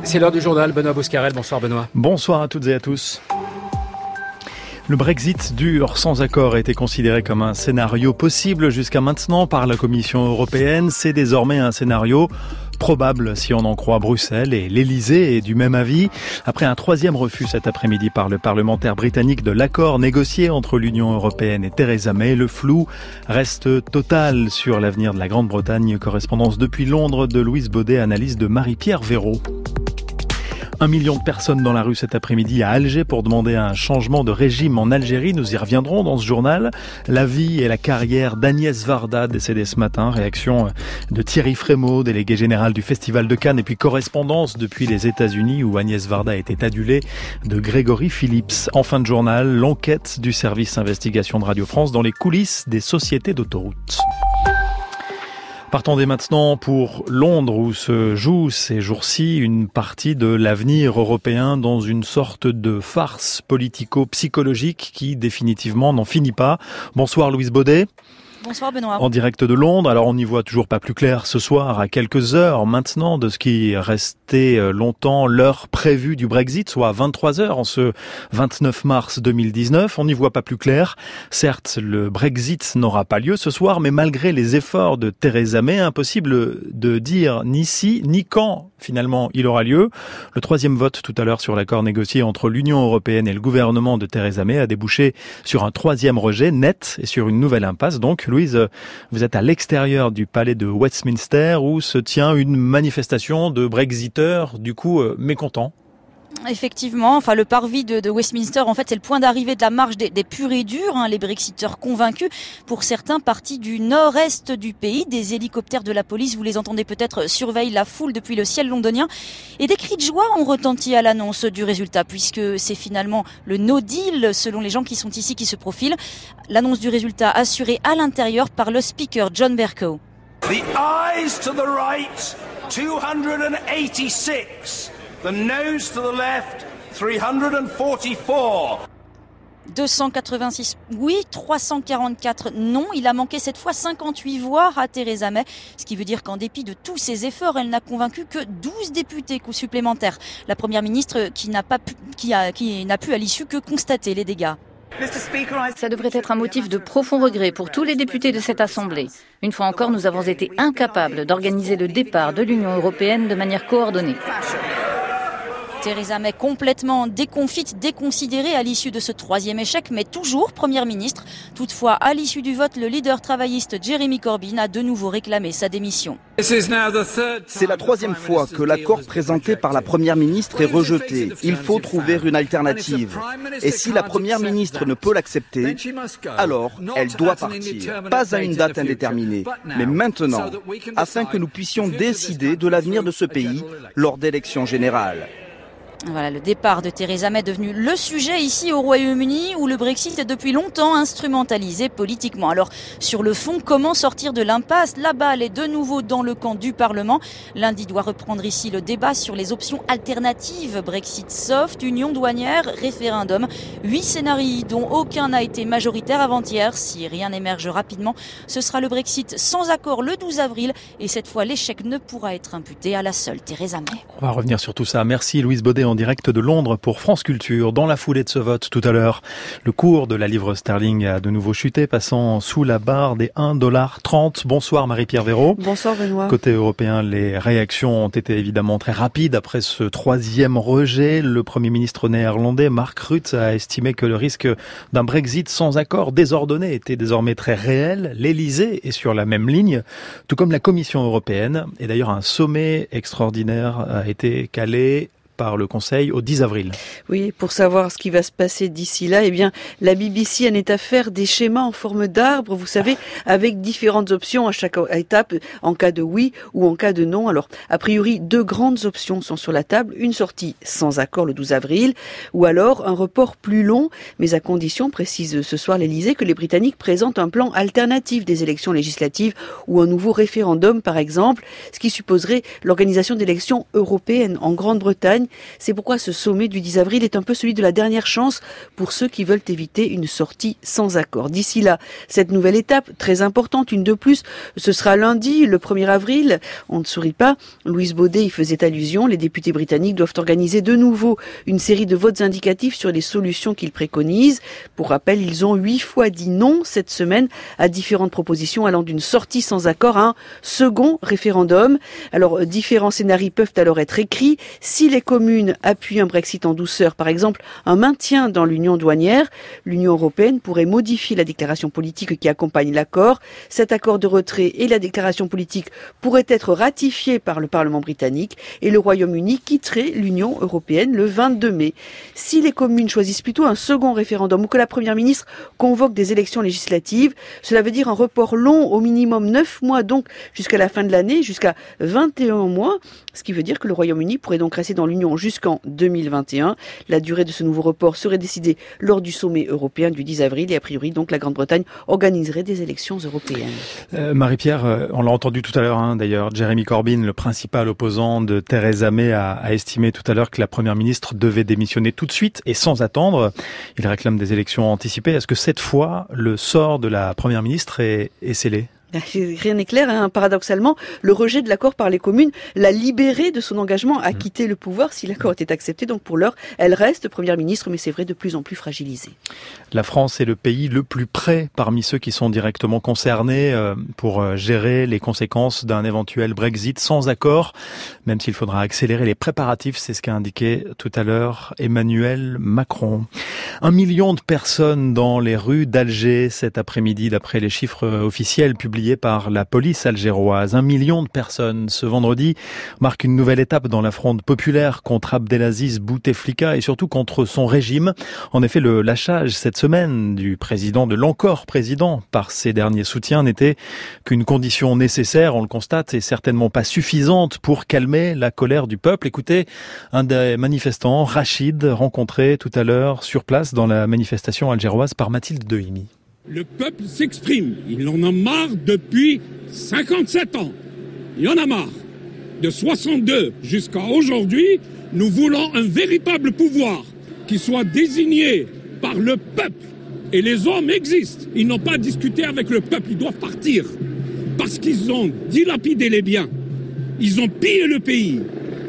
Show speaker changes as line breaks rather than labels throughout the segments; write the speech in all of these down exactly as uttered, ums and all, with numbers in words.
C'est l'heure du journal. Benoît Bouscarel, bonsoir Benoît.
Bonsoir à toutes et à tous. Le Brexit dur sans accord a été considéré comme un scénario possible jusqu'à maintenant par la Commission européenne. C'est désormais un scénario probable si on en croit Bruxelles, et l'Elysée est du même avis. Après un troisième refus cet après-midi par le parlementaire britannique de l'accord négocié entre l'Union européenne et Theresa May, le flou reste total sur l'avenir de la Grande-Bretagne. Correspondance depuis Londres de Louise Baudet, analyse de Marie-Pierre Véraud. Un million de personnes dans la rue cet après-midi à Alger pour demander un changement de régime en Algérie. Nous y reviendrons dans ce journal. La vie et la carrière d'Agnès Varda, décédée ce matin. Réaction de Thierry Frémaux, délégué général du Festival de Cannes. Et puis correspondance depuis les États-Unis où Agnès Varda était adulée, de Grégory Phillips. En fin de journal, l'enquête du service investigation de Radio France dans les coulisses des sociétés d'autoroutes. Partons dès maintenant pour Londres où se joue ces jours-ci une partie de l'avenir européen dans une sorte de farce politico-psychologique qui définitivement n'en finit pas. Bonsoir Louise Baudet.
Bonsoir Benoît.
En direct de Londres. Alors on n'y voit toujours pas plus clair ce soir, à quelques heures maintenant de ce qui restait longtemps l'heure prévue du Brexit, soit à vingt-trois heures en ce vingt-neuf mars deux mille dix-neuf. On n'y voit pas plus clair. Certes, le Brexit n'aura pas lieu ce soir, mais malgré les efforts de Theresa May, impossible de dire ni si ni quand finalement il aura lieu. Le troisième vote tout à l'heure sur l'accord négocié entre l'Union européenne et le gouvernement de Theresa May a débouché sur un troisième rejet net et sur une nouvelle impasse. Donc Louise, vous êtes à l'extérieur du palais de Westminster où se tient une manifestation de Brexiteurs, du coup euh, mécontents.
Effectivement, enfin le parvis de, de Westminster, en fait, c'est le point d'arrivée de la marche des, des purs et durs, hein, les Brexiteurs convaincus. Pour certains, partis du nord-est du pays, des hélicoptères de la police, vous les entendez peut-être, surveillent la foule depuis le ciel londonien. Et des cris de joie ont retenti à l'annonce du résultat, puisque c'est finalement le no deal, selon les gens qui sont ici, qui se profilent. L'annonce du résultat assurée à l'intérieur par le speaker John Bercow.
The ayes to the right, two hundred eighty-six. The noes to the left, three hundred forty-four.
deux cent quatre-vingt-six oui, trois cent quarante-quatre non. Il a manqué cette fois cinquante-huit voix à Theresa May, ce qui veut dire qu'en dépit de tous ses efforts, elle n'a convaincu que douze députés supplémentaires. La première ministre qui n'a pas pu, qui a, qui n'a pu à l'issue que constater les dégâts.
Ça devrait être un motif de profond regret pour tous les députés de cette Assemblée. Une fois encore, nous avons été incapables d'organiser le départ de l'Union européenne de manière coordonnée.
Theresa May complètement déconfite, déconsidérée à l'issue de ce troisième échec, mais toujours première ministre. Toutefois, à l'issue du vote, le leader travailliste Jeremy Corbyn a de nouveau réclamé sa démission.
C'est la troisième fois que l'accord présenté par la première ministre est rejeté. Il faut trouver une alternative. Et si la première ministre ne peut l'accepter, alors elle doit partir. Pas à une date indéterminée, mais maintenant, afin que nous puissions décider de l'avenir de ce pays lors d'élections générales.
Voilà, le départ de Theresa May est devenu le sujet ici au Royaume-Uni où le Brexit est depuis longtemps instrumentalisé politiquement. Alors, sur le fond, comment sortir de l'impasse ? La balle est de nouveau dans le camp du Parlement. Lundi doit reprendre ici le débat sur les options alternatives. Brexit soft, union douanière, référendum. Huit scénarios dont aucun n'a été majoritaire avant-hier. Si rien n'émerge rapidement, ce sera le Brexit sans accord le douze avril. Et cette fois, l'échec ne pourra être imputé à la seule Theresa May.
On va revenir sur tout ça. Merci Louise Baudet en direct de Londres pour France Culture. Dans la foulée de ce vote tout à l'heure, le cours de la livre sterling a de nouveau chuté, passant sous la barre des un dollar trente. Bonsoir Marie-Pierre Véraud.
Bonsoir Benoît.
Côté européen, les réactions ont été évidemment très rapides après ce troisième rejet. Le Premier ministre néerlandais Mark Rutte a estimé que le risque d'un Brexit sans accord désordonné était désormais très réel. L'Elysée est sur la même ligne, tout comme la Commission européenne. Et d'ailleurs, un sommet extraordinaire a été calé par le Conseil au dix avril.
Oui, pour savoir ce qui va se passer d'ici là, eh bien, la B B C en est à faire des schémas en forme d'arbre, vous savez, avec différentes options à chaque étape, en cas de oui ou en cas de non. Alors, a priori, deux grandes options sont sur la table. Une sortie sans accord le douze avril, ou alors un report plus long, mais à condition, précise ce soir l'Elysée, que les Britanniques présentent un plan alternatif des élections législatives ou un nouveau référendum, par exemple, ce qui supposerait l'organisation d'élections européennes en Grande-Bretagne, C'est pourquoi ce sommet du dix avril est un peu celui de la dernière chance pour ceux qui veulent éviter une sortie sans accord. D'ici là, cette nouvelle étape, très importante, une de plus, ce sera lundi, le premier avril. On ne sourit pas. Louise Baudet y faisait allusion. Les députés britanniques doivent organiser de nouveau une série de votes indicatifs sur les solutions qu'ils préconisent. Pour rappel, ils ont huit fois dit non cette semaine à différentes propositions allant d'une sortie sans accord à un second référendum. Alors, différents scénarios peuvent alors être écrits. Si les communes appuient un Brexit en douceur, par exemple un maintien dans l'union douanière, l'Union européenne pourrait modifier la déclaration politique qui accompagne l'accord. Cet accord de retrait et la déclaration politique pourraient être ratifiés par le Parlement britannique et le Royaume-Uni quitterait l'Union européenne le vingt-deux mai. Si les communes choisissent plutôt un second référendum ou que la Première ministre convoque des élections législatives, cela veut dire un report long, au minimum neuf mois, donc jusqu'à la fin de l'année, jusqu'à vingt et un mois, ce qui veut dire que le Royaume-Uni pourrait donc rester dans l'Union jusqu'en deux mille vingt et un. La durée de ce nouveau report serait décidée lors du sommet européen du dix avril et a priori donc la Grande-Bretagne organiserait des élections européennes.
Euh, Marie-Pierre, euh, on l'a entendu tout à l'heure, hein, d'ailleurs, Jeremy Corbyn, le principal opposant de Theresa May, a, a estimé tout à l'heure que la Première ministre devait démissionner tout de suite et sans attendre. Il réclame des élections anticipées. Est-ce que cette fois, le sort de la Première ministre est, est scellé ?
Rien n'est clair, hein. Paradoxalement, le rejet de l'accord par les communes l'a libérée de son engagement à quitter le pouvoir si l'accord était accepté. Donc pour l'heure, elle reste première ministre, mais c'est vrai, de plus en plus fragilisée.
La France est le pays le plus près parmi ceux qui sont directement concernés pour gérer les conséquences d'un éventuel Brexit sans accord, même s'il faudra accélérer les préparatifs, c'est ce qu'a indiqué tout à l'heure Emmanuel Macron. Un million de personnes dans les rues d'Alger cet après-midi, d'après les chiffres officiels publiés par la police algéroise. Un million de personnes ce vendredi marque une nouvelle étape dans la fronde populaire contre Abdelaziz Bouteflika et surtout contre son régime. En effet, le lâchage cette semaine du président, de l'encore président, par ses derniers soutiens n'était qu'une condition nécessaire, on le constate, et certainement pas suffisante pour calmer la colère du peuple. Écoutez, un des manifestants, Rachid, rencontré tout à l'heure sur place dans la manifestation algéroise par Mathilde Dehimi.
Le peuple s'exprime. Il en a marre depuis cinquante-sept ans. Il en a marre. De soixante-deux jusqu'à aujourd'hui, nous voulons un véritable pouvoir qui soit désigné par le peuple. Et les hommes existent. Ils n'ont pas discuté avec le peuple. Ils doivent partir. Parce qu'ils ont dilapidé les biens. Ils ont pillé le pays.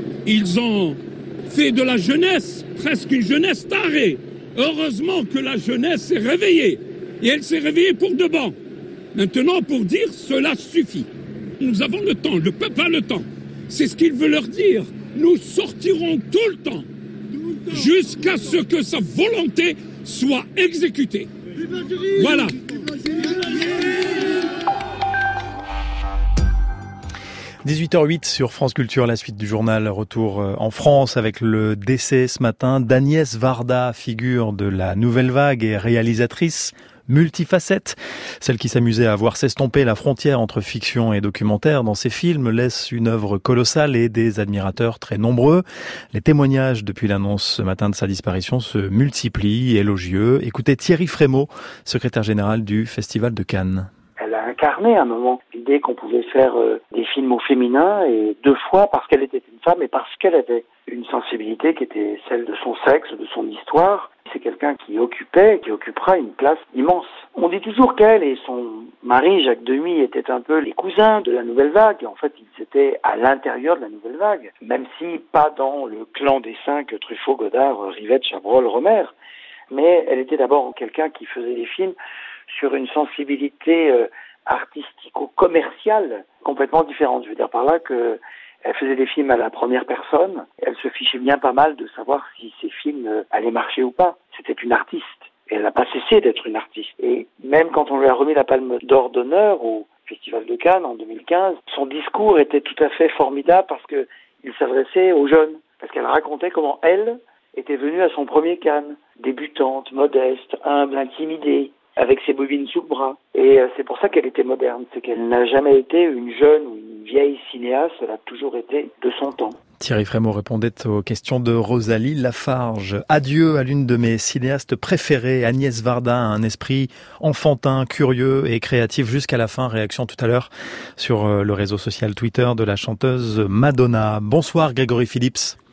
Ils ont fait de la jeunesse presque une jeunesse tarée. Heureusement que la jeunesse s'est réveillée. Et elle s'est réveillée pour de bon. Maintenant, pour dire, cela suffit. Nous avons le temps, le peuple a le temps. C'est ce qu'il veut leur dire. Nous sortirons tout le temps, jusqu'à ce que sa volonté soit exécutée. Voilà.
dix-huit heures huit sur France Culture, la suite du journal. Retour en France avec le décès ce matin d'Agnès Varda, figure de la Nouvelle Vague et réalisatrice multifacette. Celle qui s'amusait à voir s'estomper la frontière entre fiction et documentaire dans ses films laisse une œuvre colossale et des admirateurs très nombreux. Les témoignages depuis l'annonce ce matin de sa disparition se multiplient, élogieux. Écoutez Thierry Frémaux, secrétaire général du Festival de Cannes.
Elle a incarné à un moment l'idée qu'on pouvait faire euh, des films au féminin, et deux fois parce qu'elle était une femme et parce qu'elle avait une sensibilité qui était celle de son sexe, de son histoire. C'est quelqu'un qui occupait, qui occupera une place immense. On dit toujours qu'elle et son mari, Jacques Demy, étaient un peu les cousins de la Nouvelle Vague. En fait, ils étaient à l'intérieur de la Nouvelle Vague, même si pas dans le clan des cinq Truffaut, Godard, Rivette, Chabrol, Romer. Mais elle était d'abord quelqu'un qui faisait des films sur une sensibilité euh, artistico-commerciale complètement différente. Je veux dire par là que elle faisait des films à la première personne. Elle se fichait bien pas mal de savoir si ces films euh, allaient marcher ou pas. C'était une artiste. Et elle n'a pas cessé d'être une artiste. Et même quand on lui a remis la Palme d'Or d'honneur au Festival de Cannes en deux mille quinze, son discours était tout à fait formidable parce que il s'adressait aux jeunes. Parce qu'elle racontait comment elle était venue à son premier Cannes, débutante, modeste, humble, intimidée, avec ses bobines sous le bras. Et c'est pour ça qu'elle était moderne, c'est qu'elle n'a jamais été une jeune ou une vieille cinéaste, elle a toujours été de son temps.
Thierry Frémaux répondait aux questions de Rosalie Lafarge. Adieu à l'une de mes cinéastes préférées, Agnès Varda, un esprit enfantin, curieux et créatif jusqu'à la fin. Réaction tout à l'heure sur le réseau social Twitter de la chanteuse Madonna. Bonsoir Grégory Phillips.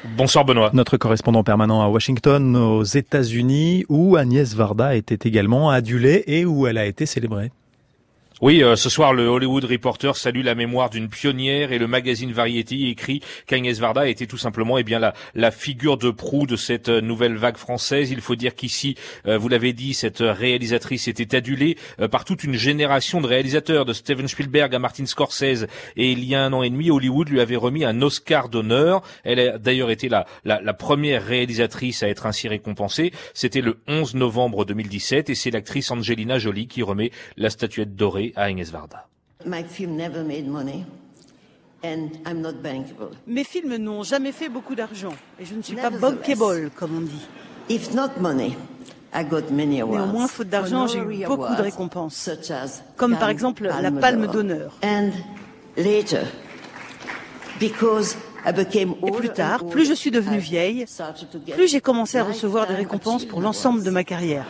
Bonsoir Benoît.
Notre correspondant permanent à Washington, aux États-Unis, où Agnès Varda était également adulée et où elle a été célébrée.
Oui, euh, ce soir, le Hollywood Reporter salue la mémoire d'une pionnière et le magazine Variety écrit qu'Agnès Varda était tout simplement eh bien la, la figure de proue de cette nouvelle vague française. Il faut dire qu'ici, euh, vous l'avez dit, cette réalisatrice était adulée euh, par toute une génération de réalisateurs, de Steven Spielberg à Martin Scorsese. Et il y a un an et demi, Hollywood lui avait remis un Oscar d'honneur. Elle a d'ailleurs été la, la, la première réalisatrice à être ainsi récompensée. C'était le onze novembre deux mille dix-sept et c'est l'actrice Angelina Jolie qui remet la statuette dorée à Agnès Varda.
My film never made money and I'm not bankable.
Mes films n'ont jamais fait beaucoup d'argent et je ne suis pas bankable comme on dit.
If not money, I got many awards.
Néanmoins, faute d'argent, j'ai eu beaucoup de récompenses, comme par exemple la Palme d'honneur.
And later, because I became
et plus tard, plus je suis devenue vieille, plus j'ai commencé à recevoir des récompenses pour l'ensemble de ma carrière.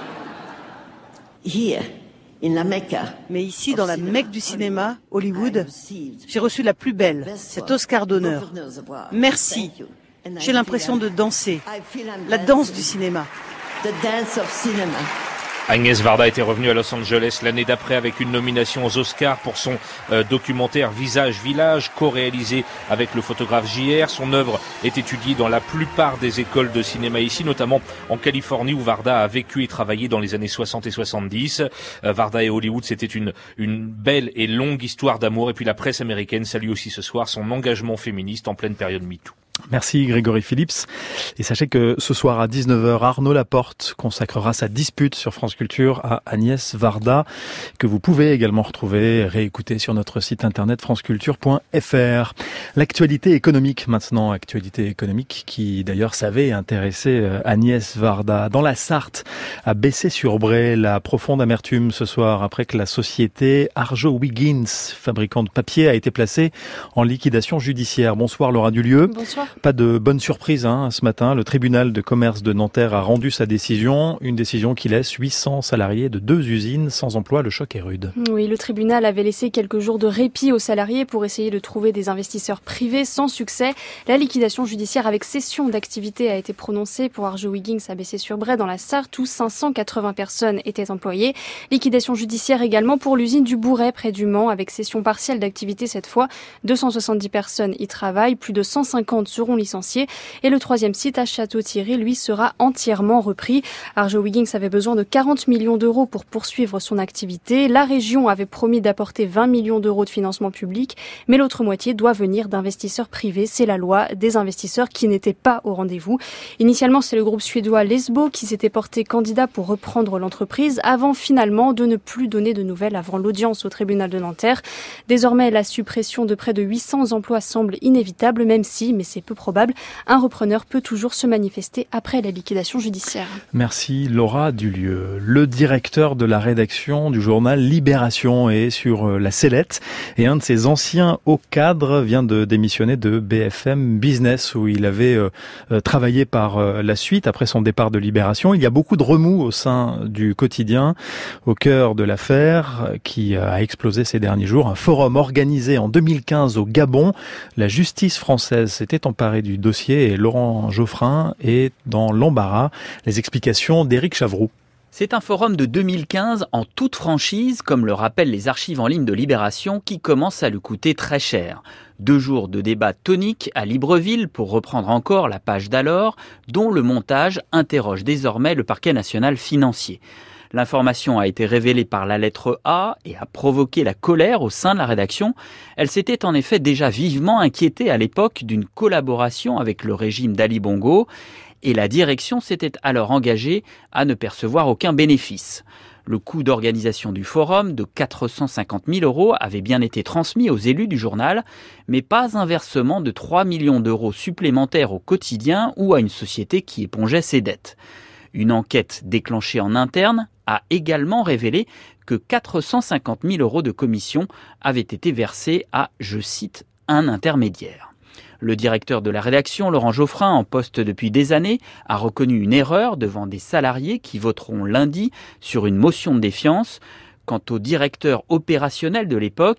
Here. In la Mecca.
Mais ici, dans la Mecque du cinéma, Hollywood, j'ai reçu la plus belle, cet Oscar d'honneur. Merci. J'ai l'impression de danser, la danse du cinéma.
The dance of cinema.
Agnès Varda était revenue à Los Angeles l'année d'après avec une nomination aux Oscars pour son euh, documentaire Visage Village, co-réalisé avec le photographe J R. Son œuvre est étudiée dans la plupart des écoles de cinéma ici, notamment en Californie où Varda a vécu et travaillé dans les années soixante et soixante-dix. Euh, Varda et Hollywood, c'était une, une belle et longue histoire d'amour. Et puis la presse américaine salue aussi ce soir son engagement féministe en pleine période MeToo.
Merci Grégory Phillips. Et sachez que ce soir à dix-neuf heures, Arnaud Laporte consacrera sa dispute sur France Culture à Agnès Varda, que vous pouvez également retrouver, réécouter sur notre site internet franceculture point f r. L'actualité économique maintenant, actualité économique qui d'ailleurs savait intéresser Agnès Varda. Dans la Sarthe, à Bessay-sur-Bray, la profonde amertume ce soir après que la société Arjowiggins, fabricant de papier, a été placée en liquidation judiciaire. Bonsoir Laura Dulieu.
Bonsoir.
Pas de bonne surprise hein, ce matin. Le tribunal de commerce de Nanterre a rendu sa décision. Une décision qui laisse huit cents salariés de deux usines sans emploi. Le choc est rude.
Oui, le tribunal avait laissé quelques jours de répit aux salariés pour essayer de trouver des investisseurs privés sans succès. La liquidation judiciaire avec cession d'activité a été prononcée pour Arjowiggins à Bessay-sur-Bray dans la Sarthe où cinq cent quatre-vingts personnes étaient employées. Liquidation judiciaire également pour l'usine du Bourret près du Mans avec cession partielle d'activité cette fois. deux cent soixante-dix personnes y travaillent, plus de cent cinquante seront licenciés et le troisième site à Château-Thierry, lui, sera entièrement repris. Arjowiggins avait besoin de quarante millions d'euros pour poursuivre son activité. La région avait promis d'apporter vingt millions d'euros de financement public, mais l'autre moitié doit venir d'investisseurs privés. C'est la loi des investisseurs qui n'étaient pas au rendez-vous. Initialement, c'est le groupe suédois Lesbo qui s'était porté candidat pour reprendre l'entreprise avant finalement de ne plus donner de nouvelles avant l'audience au tribunal de Nanterre. Désormais, la suppression de près de huit cents emplois semble inévitable, même si, mais c'est peu probable, un repreneur peut toujours se manifester après la liquidation judiciaire.
Merci Laura Dulieu. Le directeur de la rédaction du journal Libération est sur la sellette et un de ses anciens hauts cadres vient de démissionner de B F M Business où il avait euh, travaillé par euh, la suite après son départ de Libération. Il y a beaucoup de remous au sein du quotidien au cœur de l'affaire qui a explosé ces derniers jours. Un forum organisé en deux mille quinze au Gabon. La justice française s'était emparée du dossier et Laurent Geoffrin est dans l'embarras. Les explications d'Éric Chavroux.
C'est un forum de deux mille quinze en toute franchise, comme le rappellent les archives en ligne de Libération, qui commence à lui coûter très cher. Deux jours de débats toniques à Libreville, pour reprendre encore la page d'alors, dont le montage interroge désormais le parquet national financier. L'information a été révélée par la lettre A et a provoqué la colère au sein de la rédaction. Elle s'était en effet déjà vivement inquiétée à l'époque d'une collaboration avec le régime d'Ali Bongo et la direction s'était alors engagée à ne percevoir aucun bénéfice. Le coût d'organisation du forum de quatre cent cinquante mille euros avait bien été transmis aux élus du journal, mais pas un versement de trois millions d'euros supplémentaires au quotidien ou à une société qui épongeait ses dettes. Une enquête déclenchée en interne a également révélé que quatre cent cinquante mille euros de commission avaient été versés à, je cite, un intermédiaire. Le directeur de la rédaction, Laurent Geoffrin, en poste depuis des années, a reconnu une erreur devant des salariés qui voteront lundi sur une motion de défiance. Quant au directeur opérationnel de l'époque,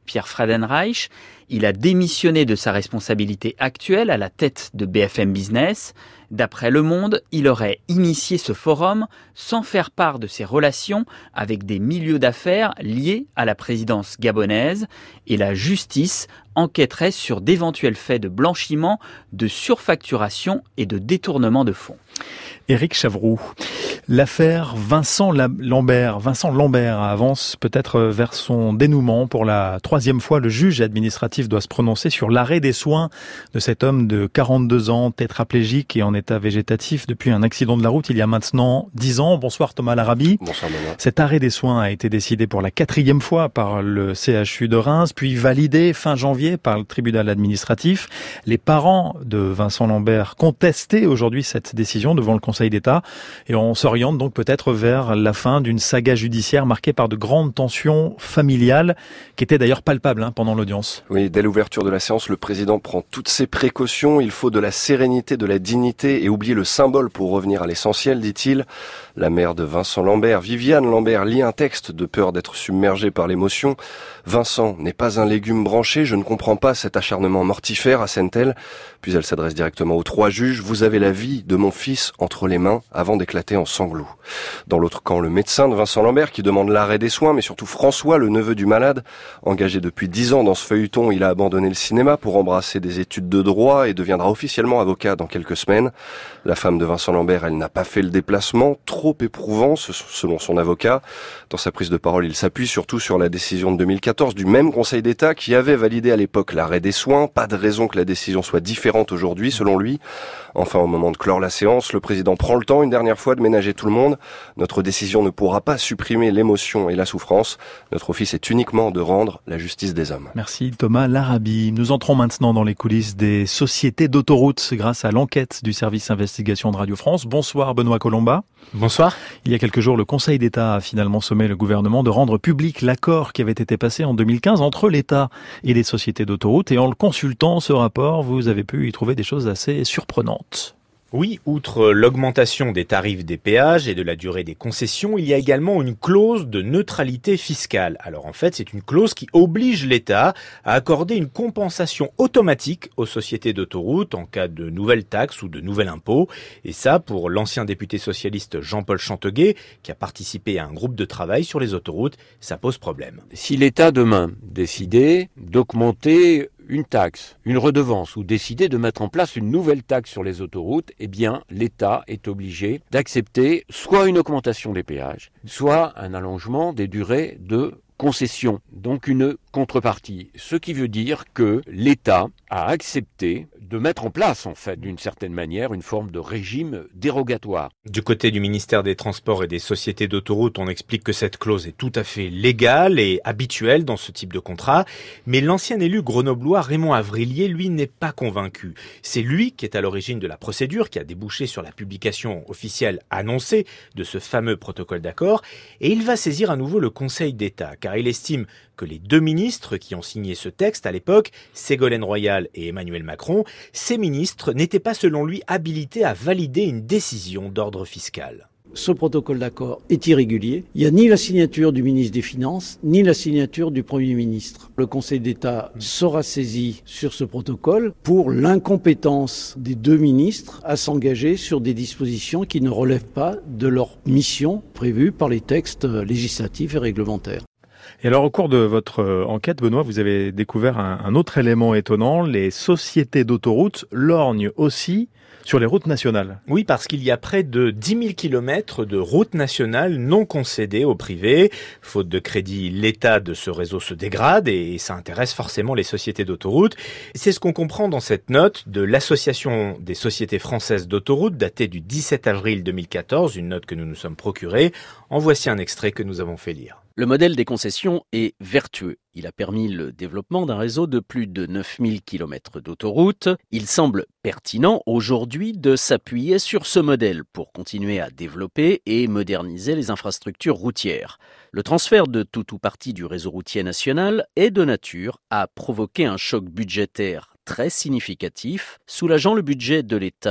Pierre Freudenreich. Il a démissionné de sa responsabilité actuelle à la tête de B F M Business. D'après Le Monde, il aurait initié ce forum sans faire part de ses relations avec des milieux d'affaires liés à la présidence gabonaise, et la justice enquêterait sur d'éventuels faits de blanchiment, de surfacturation et de détournement de fonds.
Éric Chavroux, l'affaire Vincent Lambert, Vincent Lambert avance peut-être vers son dénouement. Pour la troisième fois, le juge administratif doit se prononcer sur l'arrêt des soins de cet homme de quarante-deux ans, tétraplégique et en état végétatif depuis un accident de la route il y a maintenant dix ans. Bonsoir Thomas Larabi.
Bonsoir Benoît.
Cet arrêt des soins a été décidé pour la quatrième fois par le C H U de Reims, puis validé fin janvier par le tribunal administratif. Les parents de Vincent Lambert contestaient aujourd'hui cette décision devant le Conseil d'État et on s'oriente donc peut-être vers la fin d'une saga judiciaire marquée par de grandes tensions familiales qui étaient d'ailleurs palpables hein, pendant l'audience.
Oui, dès l'ouverture de la séance, le président prend toutes ses précautions. Il faut de la sérénité, de la dignité et oublier le symbole pour revenir à l'essentiel, dit-il. La mère de Vincent Lambert, Viviane Lambert, lit un texte de peur d'être submergée par l'émotion. Vincent n'est pas un légume branché, je ne comprends pas cet acharnement mortifère, assène-t-elle. Puis elle s'adresse directement aux trois juges. Vous avez la vie de mon fils entre les mains avant d'éclater en sanglots. Dans l'autre camp, le médecin de Vincent Lambert qui demande l'arrêt des soins, mais surtout François, le neveu du malade. Engagé depuis dix ans dans ce feuilleton, il a abandonné le cinéma pour embrasser des études de droit et deviendra officiellement avocat dans quelques semaines. La femme de Vincent Lambert, elle n'a pas fait le déplacement, trop éprouvant selon son avocat. Dans sa prise de parole, il s'appuie surtout sur la décision de deux mille quatorze du même Conseil d'État qui avait validé à l'époque l'arrêt des soins. Pas de raison que la décision soit différente aujourd'hui, selon lui. Enfin, au moment de clore la séance, le président prend le temps une dernière fois de ménager tout le monde. Notre décision ne pourra pas supprimer l'émotion et la souffrance. Notre office est uniquement de rendre la justice des hommes.
Merci Thomas Larabi. Nous entrons maintenant dans les coulisses des sociétés d'autoroutes grâce à l'enquête du service investigation de Radio France. Bonsoir Benoît Colomba.
Bonsoir.
Il y a quelques jours, le Conseil d'État a finalement sommé le gouvernement de rendre public l'accord qui avait été passé en deux mille quinze entre l'État et les sociétés d'autoroutes. Et en le consultant, ce rapport, vous avez pu y trouver des choses assez surprenantes.
Oui, outre l'augmentation des tarifs des péages et de la durée des concessions, il y a également une clause de neutralité fiscale. Alors en fait, c'est une clause qui oblige l'État à accorder une compensation automatique aux sociétés d'autoroutes en cas de nouvelles taxes ou de nouvel impôt. Et ça, pour l'ancien député socialiste Jean-Paul Chanteguet, qui a participé à un groupe de travail sur les autoroutes, ça pose problème.
Si l'État demain décidait d'augmenter une taxe, une redevance ou décider de mettre en place une nouvelle taxe sur les autoroutes, eh bien, l'État est obligé d'accepter soit une augmentation des péages, soit un allongement des durées de concession, donc une contrepartie. Ce qui veut dire que l'État a accepté de mettre en place, en fait, d'une certaine manière, une forme de régime dérogatoire.
Du côté du ministère des Transports et des sociétés d'autoroutes, on explique que cette clause est tout à fait légale et habituelle dans ce type de contrat, mais l'ancien élu grenoblois Raymond Avrilier, lui, n'est pas convaincu. C'est lui qui est à l'origine de la procédure qui a débouché sur la publication officielle annoncée de ce fameux protocole d'accord, et il va saisir à nouveau le Conseil d'État, car il estime que les deux ministres qui ont signé ce texte à l'époque, Ségolène Royal et Emmanuel Macron, ces ministres n'étaient pas selon lui habilités à valider une décision d'ordre fiscal.
Ce protocole d'accord est irrégulier. Il n'y a ni la signature du ministre des Finances, ni la signature du Premier ministre. Le Conseil d'État sera saisi sur ce protocole pour l'incompétence des deux ministres à s'engager sur des dispositions qui ne relèvent pas de leur mission prévue par les textes législatifs et réglementaires.
Et alors, au cours de votre enquête, Benoît, vous avez découvert un, un autre élément étonnant. Les sociétés d'autoroutes lorgnent aussi sur les routes nationales.
Oui, parce qu'il y a près de dix mille kilomètres de routes nationales non concédées au privé. Faute de crédit, l'état de ce réseau se dégrade et ça intéresse forcément les sociétés d'autoroutes. C'est ce qu'on comprend dans cette note de l'Association des sociétés françaises d'autoroutes datée du dix-sept avril deux mille quatorze, une note que nous nous sommes procurée. En voici un extrait que nous avons fait lire.
Le modèle des concessions est vertueux. Il a permis le développement d'un réseau de plus de neuf mille kilomètres d'autoroutes. Il semble pertinent aujourd'hui de s'appuyer sur ce modèle pour continuer à développer et moderniser les infrastructures routières. Le transfert de tout ou partie du réseau routier national est de nature à provoquer un choc budgétaire très significatif, soulageant le budget de l'État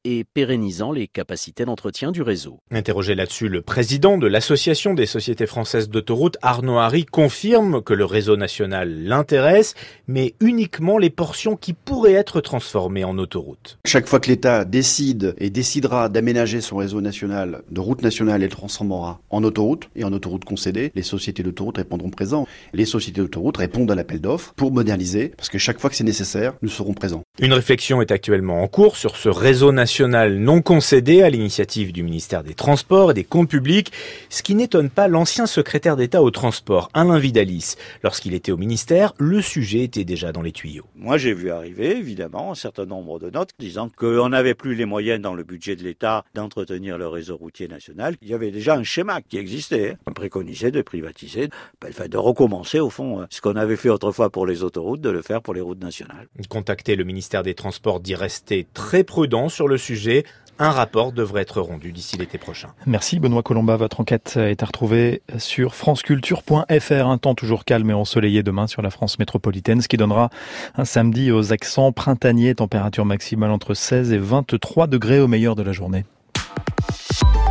et pérennisant les capacités d'entretien du réseau.
Interrogé là-dessus, le président de l'Association des sociétés françaises d'autoroutes, Arnaud Harry, confirme que le réseau national l'intéresse, mais uniquement les portions qui pourraient être transformées en autoroutes.
Chaque fois que l'État décide et décidera d'aménager son réseau national de routes nationales et le transformera en autoroute et en autoroute concédée, les sociétés d'autoroutes répondront présents. Les sociétés d'autoroutes répondent à l'appel d'offres pour moderniser, parce que chaque fois que c'est nécessaire, nous serons présents.
Une réflexion est actuellement en cours sur ce réseau national non concédé à l'initiative du ministère des Transports et des Comptes publics, ce qui n'étonne pas l'ancien secrétaire d'État au transport, Alain Vidalis. Lorsqu'il était au ministère, le sujet était déjà dans les tuyaux.
Moi, j'ai vu arriver, évidemment, un certain nombre de notes disant qu'on n'avait plus les moyens dans le budget de l'État d'entretenir le réseau routier national. Il y avait déjà un schéma qui existait. On préconisait de privatiser, enfin, de recommencer, au fond, ce qu'on avait fait autrefois pour les autoroutes, de le faire pour les routes nationales.
Contacter le ministère des Transports dit rester très prudent sur le sujet. Un rapport devrait être rendu d'ici l'été prochain.
Merci Benoît Colomba. Votre enquête est à retrouver sur franceculture point f r. Un temps toujours calme et ensoleillé demain sur la France métropolitaine, ce qui donnera un samedi aux accents printaniers, température maximale entre seize et vingt-trois degrés au meilleur de la journée.